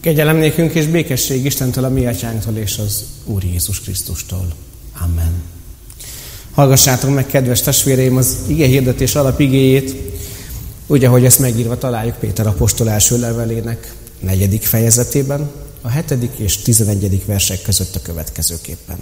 Kegyelem nékünk és békesség Istentől, a mi atyánktól és az Úr Jézus Krisztustól. Amen. Hallgassátok meg, kedves testvéreim, az igehirdetés alapigéjét, úgy, ahogy ezt megírva találjuk Péter apostol első levelének 4. fejezetében, a 7. és 11. versek között a következőképpen.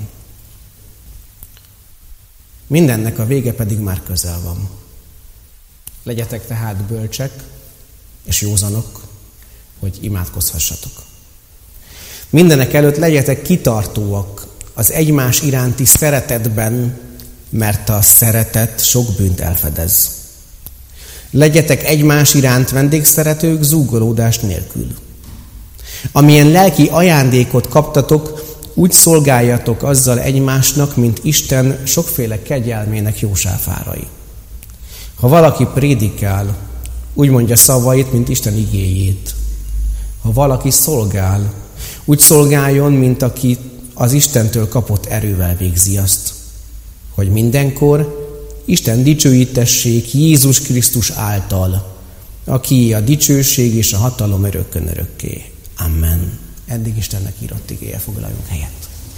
Mindennek a vége pedig már közel van. Legyetek tehát bölcsek és józanok, hogy imádkozhassatok. Mindenek előtt legyetek kitartóak az egymás iránti szeretetben, mert a szeretet sok bűnt elfedez. Legyetek egymás iránt vendégszeretők zúgolódás nélkül. Amilyen lelki ajándékot kaptatok, úgy szolgáljatok azzal egymásnak, mint Isten sokféle kegyelmének jósáfárai. Ha valaki prédikál, úgy mondja szavait, mint Isten igéjét. Ha valaki szolgál, úgy szolgáljon, mint aki az Istentől kapott erővel végzi azt, hogy mindenkor Isten dicsőítessék Jézus Krisztus által, aki a dicsőség és a hatalom örökkön örökké. Amen. Eddig Istennek írott igéje, foglaljunk helyet.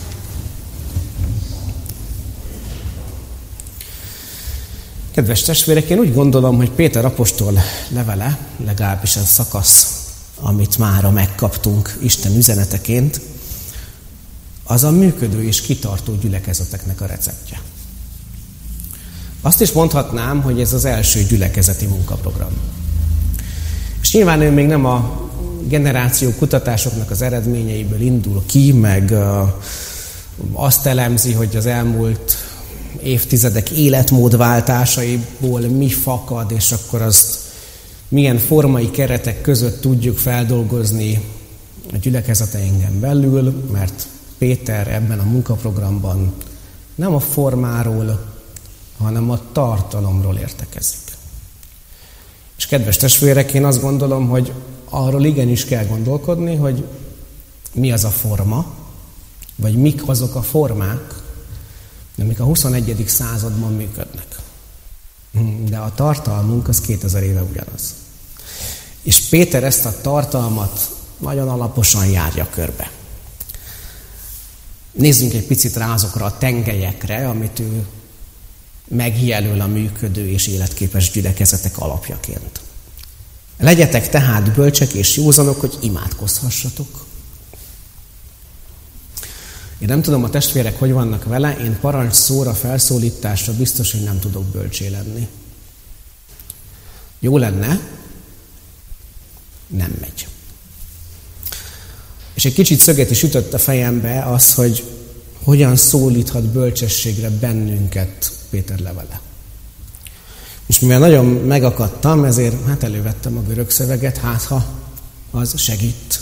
Kedves testvérek, én úgy gondolom, hogy Péter apostol levele, legalábbis ez szakasz, amit mára megkaptunk Isten üzeneteként, az a működő és kitartó gyülekezeteknek a receptje. Azt is mondhatnám, hogy ez az első gyülekezeti munkaprogram. És nyilván ő még nem a generáció kutatásoknak az eredményeiből indul ki, meg azt elemzi, hogy az elmúlt évtizedek életmódváltásaiból mi fakad, és akkor azt milyen formai keretek között tudjuk feldolgozni a gyülekezeteinken belül, mert Péter ebben a munkaprogramban nem a formáról, hanem a tartalomról értekezik. És kedves testvérek, én azt gondolom, hogy arról igenis kell gondolkodni, hogy mi az a forma, vagy mik azok a formák, amik a 21. században működnek. De a tartalmunk az 2000 éve ugyanaz. És Péter ezt a tartalmat nagyon alaposan járja körbe. Nézzünk egy picit rá azokra a tengelyekre, amit ő megjelöl a működő és életképes gyülekezetek alapjaként. Legyetek tehát bölcsek és józanok, hogy imádkozhassatok. Én nem tudom, a testvérek hogy vannak vele, én parancs szóra, felszólításra biztos, hogy nem tudok bölcsé lenni. Jó lenne, nem megy. És egy kicsit szöget is ütött a fejembe az, hogy hogyan szólíthat bölcsességre bennünket Péter levele. És mivel nagyon megakadtam, ezért elővettem a görög szöveget, ha az segít.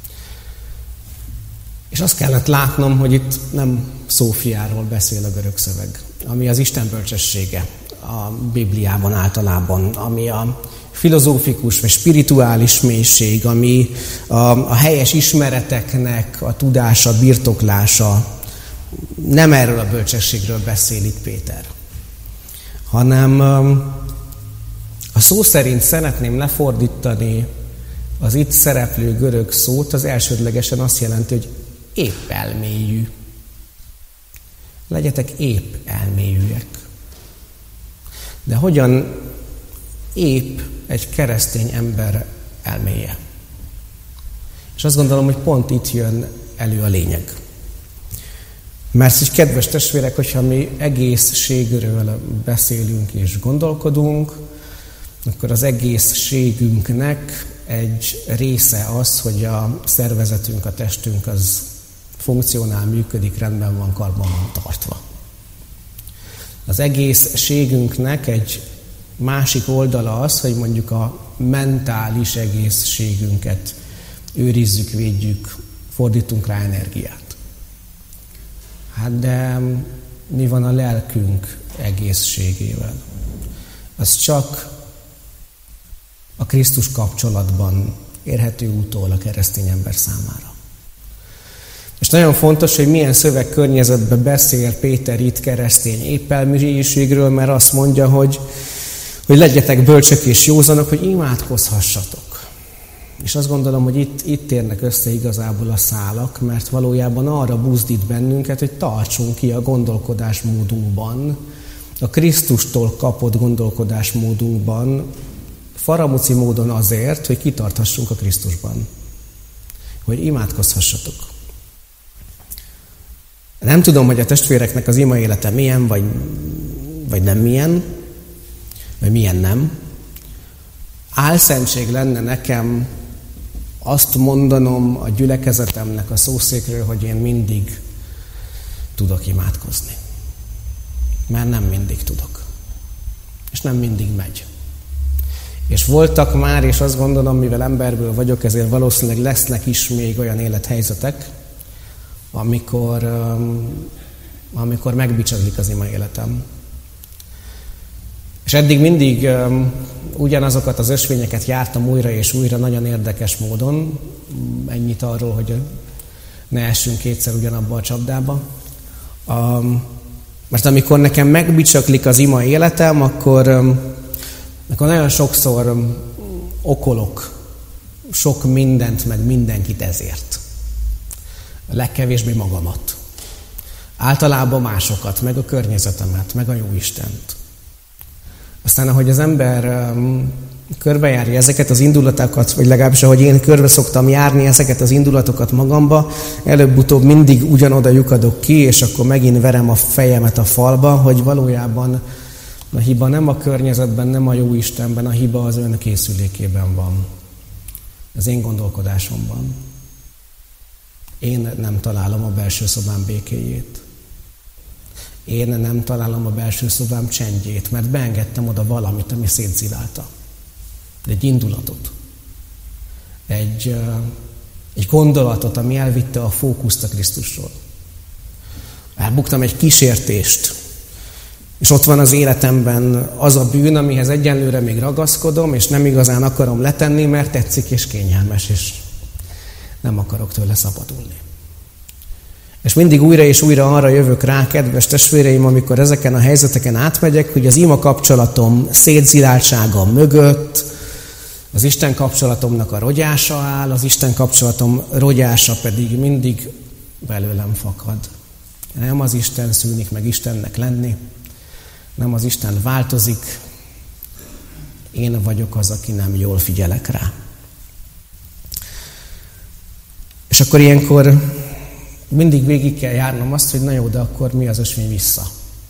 És azt kellett látnom, hogy itt nem Szófiáról beszél a görög szöveg, ami az Isten bölcsessége a Bibliában általában, ami a filozófikus vagy spirituális mélység, ami a helyes ismereteknek a tudása, birtoklása. Nem erről a bölcsességről beszél itt Péter, hanem a szó szerint szeretném lefordítani az itt szereplő görög szót, az elsődlegesen azt jelenti, hogy épp elmélyű. Legyetek épp elmélyűek. De hogyan épp egy keresztény ember elméje? És azt gondolom, hogy pont itt jön elő a lényeg. Mert így, kedves testvérek, hogyha mi egészségről beszélünk és gondolkodunk, akkor az egészségünknek egy része az, hogy a szervezetünk, a testünk az funkcionál, működik, rendben van, karban van tartva. Az egészségünknek egy másik oldala az, hogy mondjuk a mentális egészségünket őrizzük, védjük, fordítunk rá energiát. Hát de mi van a lelkünk egészségével? Az csak a Krisztus kapcsolatban érhető úttól a keresztény ember számára. És nagyon fontos, hogy milyen szövegkörnyezetben beszél Péter itt keresztény éppelmélységről, mert azt mondja, hogy legyetek bölcsök és józanok, hogy imádkozhassatok. És azt gondolom, hogy itt érnek össze igazából a szálak, mert valójában arra buzdít bennünket, hogy tartsunk ki a gondolkodásmódunkban, a Krisztustól kapott gondolkodásmódunkban, faramuci módon azért, hogy kitarthassunk a Krisztusban. Hogy imádkozhassatok. Nem tudom, hogy a testvéreknek az ima élete milyen, vagy nem milyen, vagy milyen nem. Álszentség lenne nekem azt mondanom a gyülekezetemnek a szószékről, hogy én mindig tudok imádkozni. Mert nem mindig tudok. És nem mindig megy. És voltak már, és azt gondolom, mivel emberből vagyok, ezért valószínűleg lesznek is még olyan élethelyzetek, amikor megbicsaklik az ima életem. És eddig mindig ugyanazokat az ösvényeket jártam újra és újra, nagyon érdekes módon. Ennyit arról, hogy ne essünk kétszer ugyanabba a csapdába. Mert amikor nekem megbicsaklik az ima életem, akkor nagyon sokszor okolok sok mindent, meg mindenkit ezért. Legkevésbé magamat. Általában másokat, meg a környezetemet, meg a Jóistent. Aztán, ahogy az ember körbejárja ezeket az indulatokat, vagy legalábbis ahogy én körbe szoktam járni ezeket az indulatokat magamba, előbb-utóbb mindig ugyanoda lyukadok ki, és akkor megint verem a fejemet a falba, hogy valójában a hiba nem a környezetben, nem a Jóistenben, a hiba az ön készülékében van. Az én gondolkodásomban. Én nem találom a belső szobám békéjét. Én nem találom a belső szobám csendjét, mert beengedtem oda valamit, ami szétszilálta. Egy indulatot. Egy gondolatot, ami elvitte a fókuszt a Krisztusról. Elbuktam egy kísértést. És ott van az életemben az a bűn, amihez egyenlőre még ragaszkodom, és nem igazán akarom letenni, mert tetszik és kényelmes, és nem akarok tőle szabadulni. És mindig újra és újra arra jövök rá, kedves testvéreim, amikor ezeken a helyzeteken átmegyek, hogy az ima kapcsolatom szétziláltsága mögött az Isten kapcsolatomnak a rogyása áll, az Isten kapcsolatom rogyása pedig mindig belőlem fakad. Nem az Isten szűnik meg Istennek lenni, nem az Isten változik, én vagyok az, aki nem jól figyelek rá. És akkor ilyenkor mindig végig kell járnom azt, hogy na jó, de akkor mi az ösvény vissza?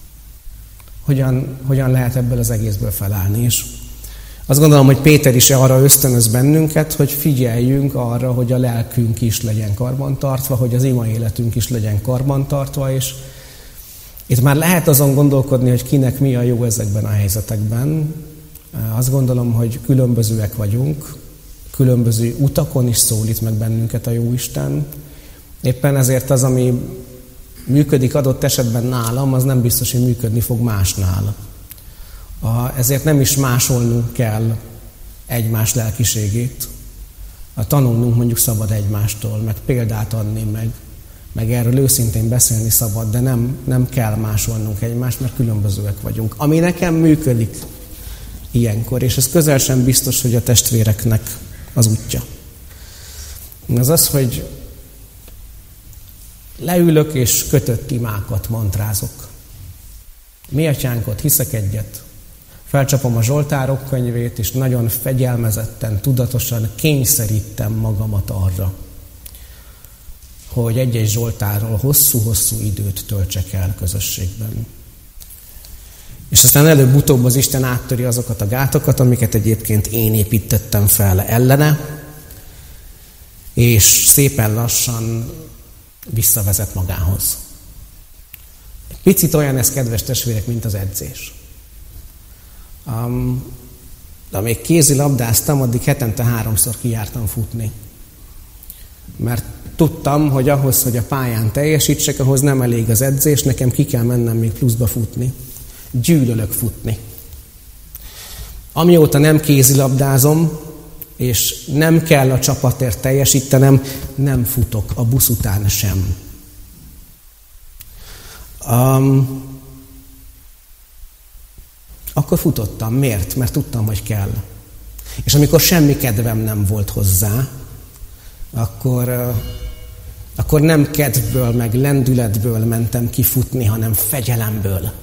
Hogyan lehet ebből az egészből felállni? És azt gondolom, hogy Péter is arra ösztönöz bennünket, hogy figyeljünk arra, hogy a lelkünk is legyen karbantartva, hogy az ima életünk is legyen karbantartva, és itt már lehet azon gondolkodni, hogy kinek mi a jó ezekben a helyzetekben. Azt gondolom, hogy különbözőek vagyunk, különböző utakon is szólít meg bennünket a Jóisten. Éppen ezért az, ami működik adott esetben nálam, az nem biztos, hogy működni fog másnál. Ezért nem is másolnunk kell egymás lelkiségét. Tanulnunk mondjuk szabad egymástól, meg példát adni, meg erről őszintén beszélni szabad, de nem kell másolnunk egymást, mert különbözőek vagyunk. Ami nekem működik ilyenkor, és ez közel sem biztos, hogy a testvéreknek az útja. Az, hogy leülök és kötött imákat mantrázok. Mi atyánkot, hiszek egyet. Felcsapom a Zsoltárok könyvét, és nagyon fegyelmezetten, tudatosan kényszerítem magamat arra, hogy egy-egy Zsoltárról hosszú-hosszú időt töltsek el közösségben. És aztán előbb-utóbb az Isten áttöri azokat a gátakat, amiket egyébként én építettem fel ellene, és szépen lassan visszavezet magához. Picit olyan ez, kedves testvérek, mint az edzés. De amíg kézilabdáztam, addig hetente 3-szor kijártam futni. Mert tudtam, hogy ahhoz, hogy a pályán teljesítsek, ahhoz nem elég az edzés, nekem ki kell mennem még pluszba futni. Gyűlölök futni. Amióta nem kézilabdázom, és nem kell a csapatért teljesítenem, nem futok a busz után sem. Akkor futottam. Miért? Mert tudtam, hogy kell. És amikor semmi kedvem nem volt hozzá, akkor nem kedvből, meg lendületből mentem kifutni, hanem fegyelemből.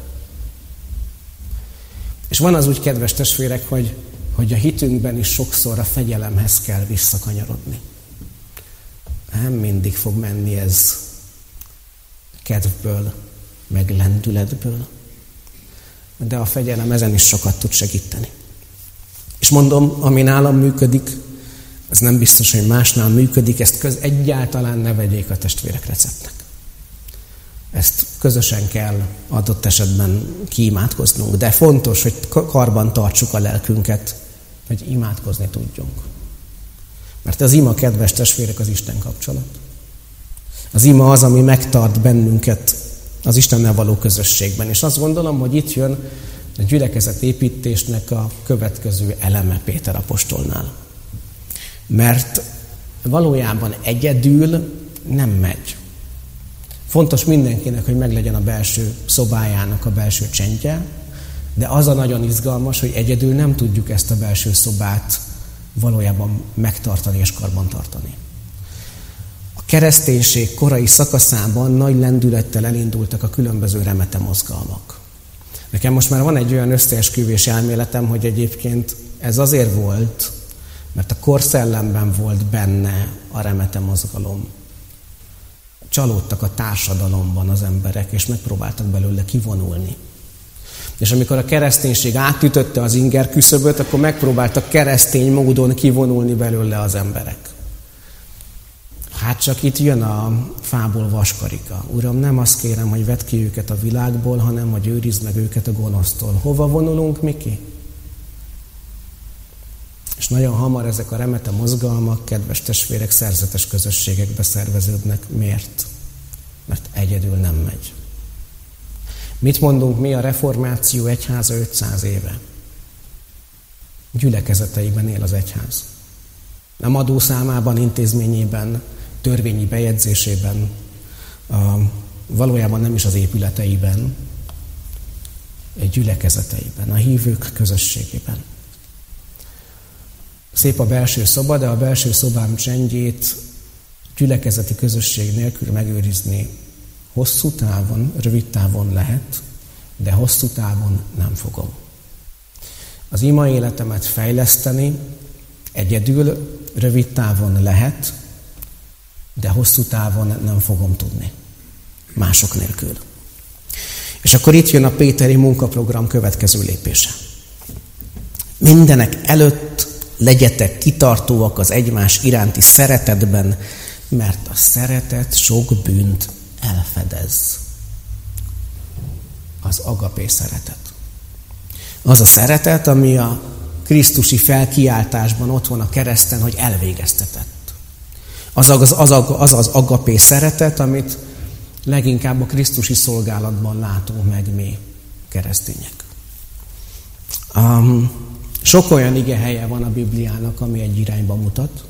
És van az úgy, kedves testvérek, hogy a hitünkben is sokszor a fegyelemhez kell visszakanyarodni. Nem mindig fog menni ez kedvből, meg lendületből. De a fegyelem ezen is sokat tud segíteni. És mondom, ami nálam működik, ez nem biztos, hogy másnál működik, ezt egyáltalán ne vegyék a testvérek receptnek. Ezt közösen kell adott esetben kiimádkoznunk, de fontos, hogy karban tartsuk a lelkünket, hogy imádkozni tudjunk. Mert az ima, kedves testvérek, az Isten kapcsolat. Az ima az, ami megtart bennünket az Istennel való közösségben. És azt gondolom, hogy itt jön a gyülekezetépítésnek a következő eleme Péter apostolnál. Mert valójában egyedül nem megy. Fontos mindenkinek, hogy meglegyen a belső szobájának a belső csendje, de az a nagyon izgalmas, hogy egyedül nem tudjuk ezt a belső szobát valójában megtartani és karbantartani. A kereszténység korai szakaszában nagy lendülettel elindultak a különböző remete mozgalmak. Nekem most már van egy olyan összeesküvés elméletem, hogy egyébként ez azért volt, mert a korszellemben volt benne a remete mozgalom. Csalódtak a társadalomban az emberek, és megpróbáltak belőle kivonulni. És amikor a kereszténység átütötte az inger küszöböt, akkor megpróbáltak keresztény módon kivonulni belőle az emberek. Hát csak itt jön a fából vaskarika. Uram, nem azt kérem, hogy vedd ki őket a világból, hanem hogy őrizd meg őket a gonosztól. Hova vonulunk mi ki? És nagyon hamar ezek a remete mozgalmak, kedves testvérek, szerzetes közösségekbe szerveződnek. Miért? Mert egyedül nem megy. Mit mondunk mi a reformáció egyháza 500 éve? Gyülekezeteiben él az egyház. Nem adószámában, intézményében, törvényi bejegyzésében, valójában nem is az épületeiben, egy gyülekezeteiben, a hívők közösségében. Szép a belső szoba, de a belső szobám csendjét gyülekezeti közösség nélkül megőrizni hosszú távon, rövid távon lehet, de hosszú távon nem fogom. Az ima életemet fejleszteni egyedül, rövid távon lehet, de hosszú távon nem fogom tudni. Mások nélkül. És akkor itt jön a péteri munkaprogram következő lépése. Mindenek előtt legyetek kitartóak az egymás iránti szeretetben, mert a szeretet sok bűnt elfedez. Az agapé szeretet. Az a szeretet, ami a krisztusi felkiáltásban ott van a kereszten, hogy elvégeztetett. Az az agapé szeretet, amit leginkább a krisztusi szolgálatban látunk meg mi keresztények. Sok olyan igehelye van a Bibliának, ami egy irányba mutat.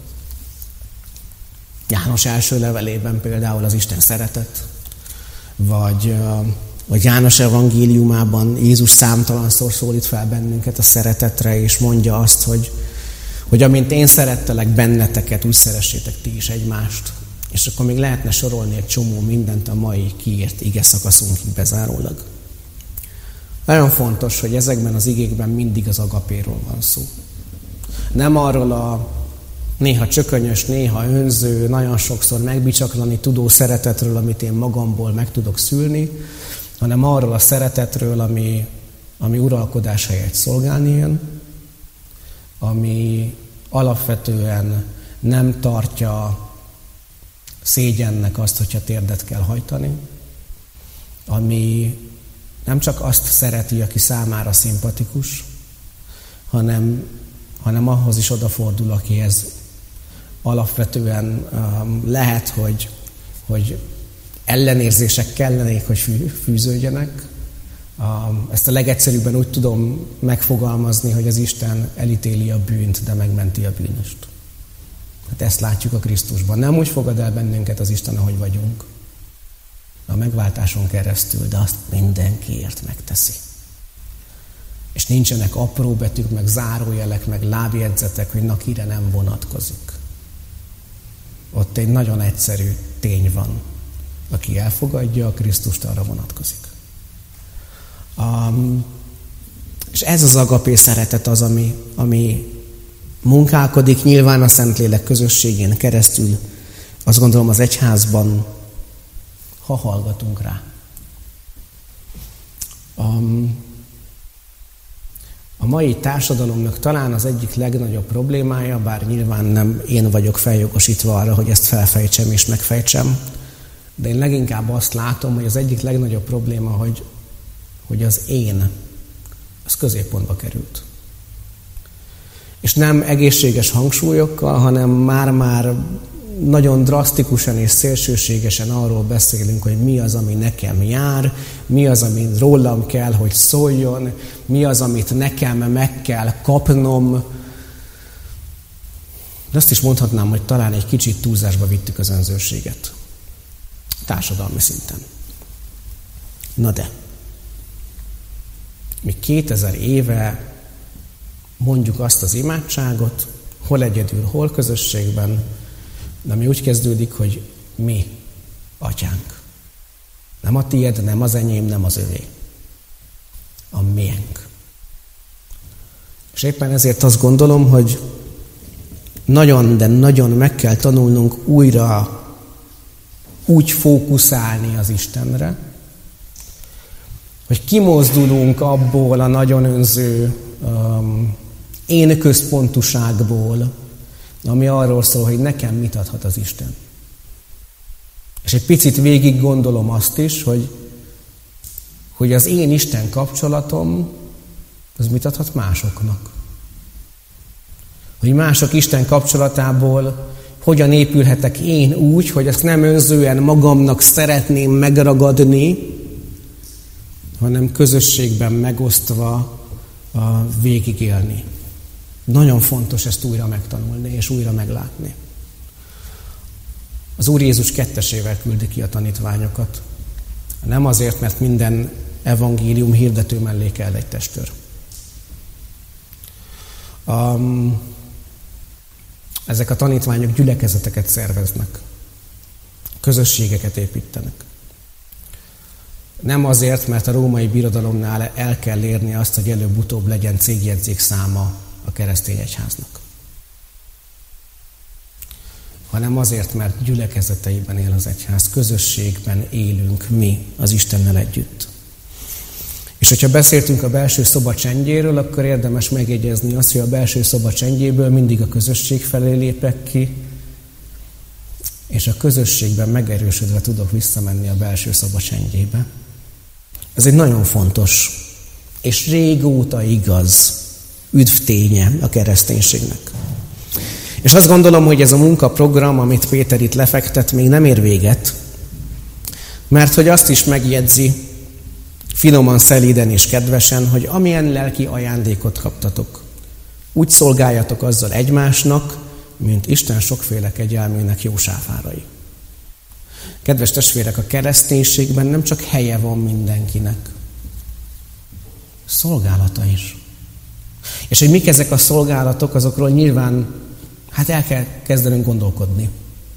János első levelében például az Isten szeretet, vagy János evangéliumában Jézus számtalanszor szólít fel bennünket a szeretetre, és mondja azt, hogy amint én szerettelek benneteket, úgy szeressétek ti is egymást. És akkor még lehetne sorolni egy csomó mindent a mai kiírt ige szakaszunkig bezárólag. Nagyon fontos, hogy ezekben az igékben mindig az agapéról van szó. Nem arról a néha csökönyös, néha önző, nagyon sokszor megbicsaklani tudó szeretetről, amit én magamból meg tudok szülni, hanem arról a szeretetről, ami uralkodás helyett szolgálni jön, ami alapvetően nem tartja szégyennek azt, hogyha térdet kell hajtani, ami nem csak azt szereti, aki számára szimpatikus, hanem ahhoz is odafordul, akihez alapvetően lehet, hogy ellenérzések kellenék, hogy fűződjenek. Ezt a legegyszerűbben úgy tudom megfogalmazni, hogy az Isten elítéli a bűnt, de megmenti a bűnöst. Hát ezt látjuk a Krisztusban. Nem úgy fogad el bennünket az Isten, ahogy vagyunk, a megváltáson keresztül, de azt mindenkiért megteszi. És nincsenek apró betűk, meg zárójelek, meg lábjegyzetek, hogy na kire nem vonatkozik. Ott egy nagyon egyszerű tény van. Aki elfogadja a Krisztust, arra vonatkozik. És ez az agapé szeretet az, ami munkálkodik nyilván a Szentlélek közösségén keresztül, azt gondolom az egyházban, ha hallgatunk rá. A mai társadalomnak talán az egyik legnagyobb problémája, bár nyilván nem én vagyok feljogosítva arra, hogy ezt felfejtsem és megfejtsem, de én leginkább azt látom, hogy az egyik legnagyobb probléma, hogy az én, az középpontba került. És nem egészséges hangsúlyokkal, hanem már nagyon drasztikusan és szélsőségesen arról beszélünk, hogy mi az, ami nekem jár, mi az, ami rólam kell, hogy szóljon, mi az, amit nekem meg kell kapnom. De azt is mondhatnám, hogy talán egy kicsit túlzásba vittük az önzőséget. Társadalmi szinten. Na de, mi 2000 éve mondjuk azt az imádságot, hol egyedül, hol közösségben, de ami úgy kezdődik, hogy mi, atyánk. Nem a tiéd, nem az enyém, nem az övé. A miénk. És éppen ezért azt gondolom, hogy nagyon, de nagyon meg kell tanulnunk újra úgy fókuszálni az Istenre, hogy kimozdulunk abból a nagyon önző én központúságból, ami arról szól, hogy nekem mit adhat az Isten. És egy picit végig gondolom azt is, hogy az én Isten kapcsolatom, az mit adhat másoknak. Hogy mások Isten kapcsolatából hogyan épülhetek én úgy, hogy ezt nem önzően magamnak szeretném megragadni, hanem közösségben megosztva végigélni. Nagyon fontos ezt újra megtanulni és újra meglátni. Az Úr Jézus kettesével küldi ki a tanítványokat. Nem azért, mert minden evangélium hirdető mellé kell egy testőr. Ezek a tanítványok gyülekezeteket szerveznek. Közösségeket építenek. Nem azért, mert a római birodalomnál el kell érni azt, hogy előbb-utóbb legyen cégjegyzék száma a keresztény egyháznak. Hanem azért, mert gyülekezeteiben él az egyház, közösségben élünk mi az Istennel együtt. És hogyha beszéltünk a belső szoba csendjéről, akkor érdemes megjegyezni azt, hogy a belső szoba csendjéből mindig a közösség felé lépek ki, és a közösségben megerősödve tudok visszamenni a belső szoba csendjébe. Ez egy nagyon fontos és régóta igaz üdvténye a kereszténységnek. És azt gondolom, hogy ez a munkaprogram, amit Péter itt lefektet, még nem ér véget, mert hogy azt is megjegyzi, finoman, szelíden és kedvesen, hogy amilyen lelki ajándékot kaptatok, úgy szolgáljatok azzal egymásnak, mint Isten sokféle kegyelmének jó sáfárai. Kedves testvérek, a kereszténységben nem csak helye van mindenkinek, szolgálata is. És hogy mik ezek a szolgálatok, azokról nyilván el kell kezdenünk gondolkodni.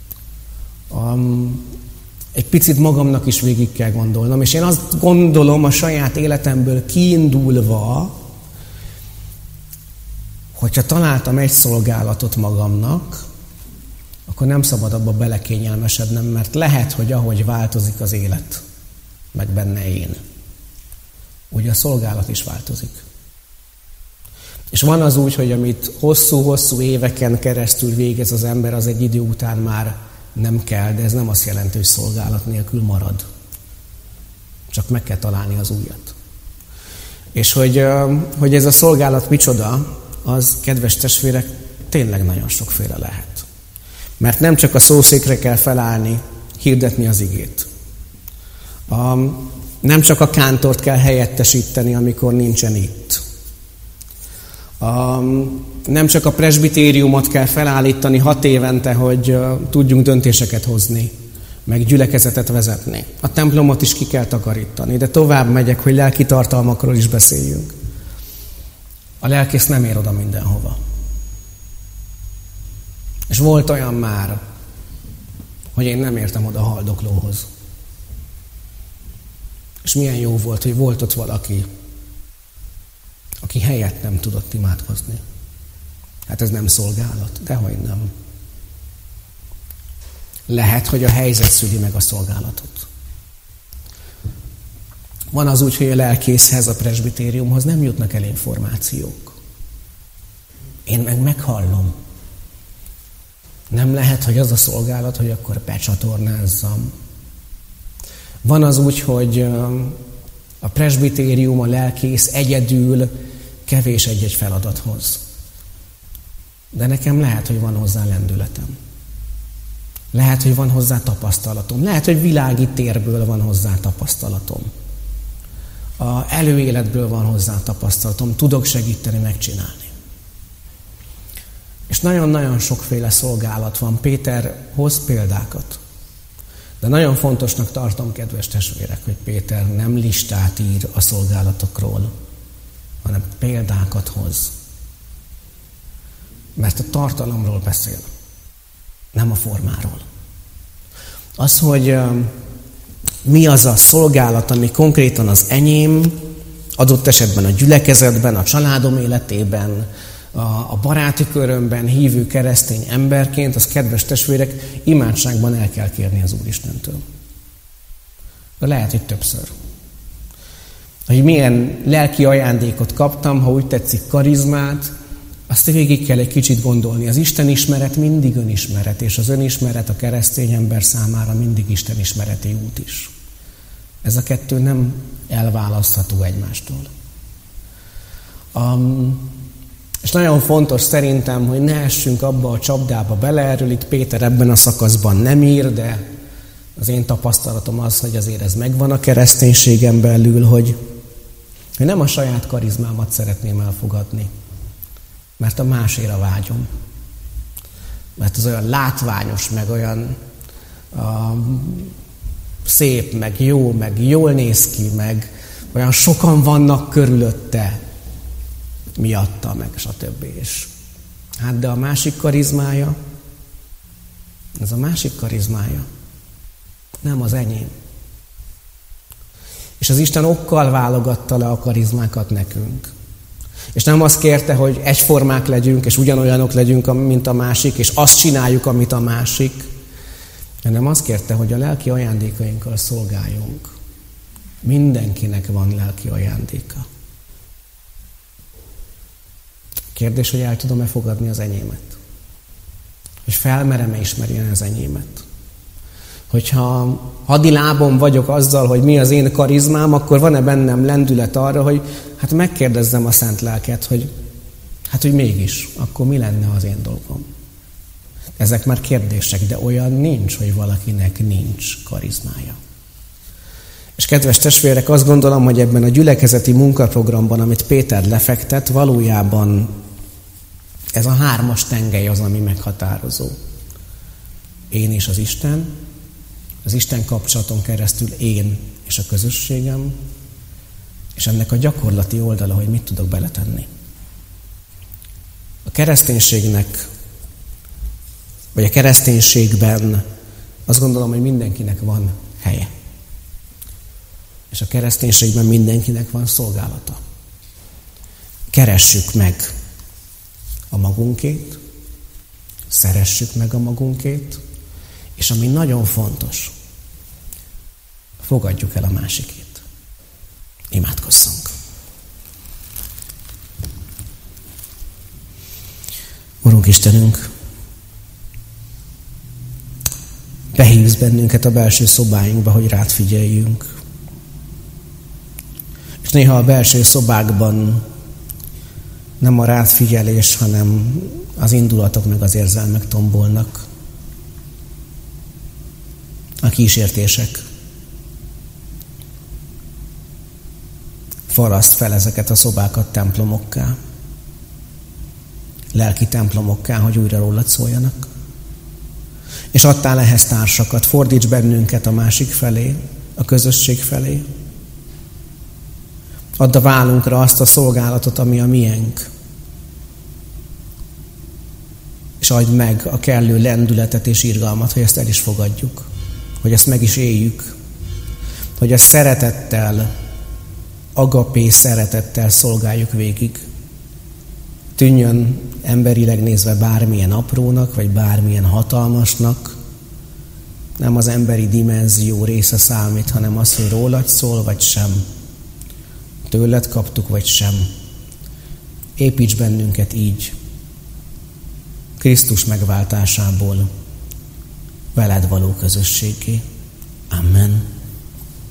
Egy picit magamnak is végig kell gondolnom, és én azt gondolom a saját életemből kiindulva, hogyha találtam egy szolgálatot magamnak, akkor nem szabad abba belekényelmesednem, mert lehet, hogy ahogy változik az élet, meg benne én, ugye a szolgálat is változik. És van az úgy, hogy amit hosszú-hosszú éveken keresztül végez az ember, az egy idő után már nem kell, de ez nem azt jelenti, hogy szolgálat nélkül marad. Csak meg kell találni az újat. És hogy ez a szolgálat micsoda, az, kedves testvérek, tényleg nagyon sokféle lehet. Mert nem csak a szószékre kell felállni, hirdetni az igét. Nem csak a kántort kell helyettesíteni, amikor nincsen itt. Nem csak a presbitériumot kell felállítani 6 évente, hogy tudjunk döntéseket hozni, meg gyülekezetet vezetni. A templomot is ki kell takarítani, de tovább megyek, hogy lelki tartalmakról is beszéljünk. A lelkész nem ér oda mindenhova. És volt olyan már, hogy én nem értem oda a haldoklóhoz. És milyen jó volt, hogy volt ott valaki, aki helyett nem tudott imádkozni. Hát ez nem szolgálat, dehogy nem. Lehet, hogy a helyzet szüli meg a szolgálatot. Van az úgy, hogy a lelkészhez, a presbitériumhoz nem jutnak el információk. Én meg meghallom. Nem lehet, hogy az a szolgálat, hogy akkor becsatornázzam. Van az úgy, hogy a presbitérium, a lelkész egyedül kevés egy-egy feladathoz. De nekem lehet, hogy van hozzá lendületem. Lehet, hogy van hozzá tapasztalatom. Lehet, hogy világi térből van hozzá tapasztalatom. A előéletből van hozzá tapasztalatom. Tudok segíteni, megcsinálni. És nagyon-nagyon sokféle szolgálat van. Péter hoz példákat. De nagyon fontosnak tartom, kedves testvérek, hogy Péter nem listát ír a szolgálatokról, hanem példákat hoz. Mert a tartalomról beszél, nem a formáról. Az, hogy mi az a szolgálat, ami konkrétan az enyém, adott esetben a gyülekezetben, a családom életében, a baráti körömben hívő keresztény emberként, az, kedves testvérek, imádságban el kell kérni az Úristentől. De lehet, hogy többször. Hogy milyen lelki ajándékot kaptam, ha úgy tetszik, karizmát, azt végig kell egy kicsit gondolni. Az Istenismeret mindig önismeret, és az önismeret a keresztény ember számára mindig istenismereti út is. Ez a kettő nem elválasztható egymástól. És nagyon fontos szerintem, hogy ne essünk abba a csapdába bele, erről itt Péter ebben a szakaszban nem ír, de az én tapasztalatom az, hogy azért ez megvan a kereszténységen belül, hogy nem a saját karizmámat szeretném elfogadni, mert a máséra vágyom. Mert az olyan látványos, meg olyan szép, meg jó, meg jól néz ki, meg olyan sokan vannak körülötte, miatta, meg stb. És hát de a másik karizmája, ez a másik karizmája, nem az enyém. És az Isten okkal válogatta le a karizmákat nekünk. És nem azt kérte, hogy egyformák legyünk, és ugyanolyanok legyünk, mint a másik, és azt csináljuk, amit a másik, hanem azt kérte, hogy a lelki ajándékainkkal szolgáljunk. Mindenkinek van lelki ajándéka. Kérdés, hogy el tudom-e fogadni az enyémet? És felmerem-e ismerni az enyémet? Hogyha hadilábon vagyok azzal, hogy mi az én karizmám, akkor van-e bennem lendület arra, hogy hát megkérdezzem a Szent Lelket, hogy mégis, akkor mi lenne az én dolgom? Ezek már kérdések, de olyan nincs, hogy valakinek nincs karizmája. És kedves testvérek, azt gondolom, hogy ebben a gyülekezeti munkaprogramban, amit Péter lefektet, valójában ez a 3 tengely az, ami meghatározó. Én és az Isten kapcsolaton keresztül én és a közösségem, és ennek a gyakorlati oldala, hogy mit tudok beletenni. A kereszténységnek, vagy a kereszténységben azt gondolom, hogy mindenkinek van helye. És a kereszténységben mindenkinek van szolgálata. Keressük meg a magunkét, szeressük meg a magunkét, és ami nagyon fontos, fogadjuk el a másikét. Imádkozzunk. Urunk Istenünk, behívsz bennünket a belső szobáinkba, hogy rád figyeljünk. És néha a belső szobákban nem a rád figyelés, hanem az indulatok meg az érzelmek tombolnak. A kísértések. Faraszt fel ezeket a szobákat templomokká. Lelki templomokká, hogy újra rólad szóljanak. És adtál ehhez társakat. Fordíts bennünket a másik felé, a közösség felé. Add a vállunkra azt a szolgálatot, ami a miénk. És adj meg a kellő lendületet és irgalmat, hogy ezt el is fogadjuk. Hogy ezt meg is éljük. Hogy ezt szeretettel, agapé szeretettel szolgáljuk végig. Tűnjön emberileg nézve bármilyen aprónak, vagy bármilyen hatalmasnak. Nem az emberi dimenzió része számít, hanem az, hogy rólad szól, vagy sem. Tőled kaptuk, vagy sem. Építs bennünket így, Krisztus megváltásából, veled való közösségé. Amen.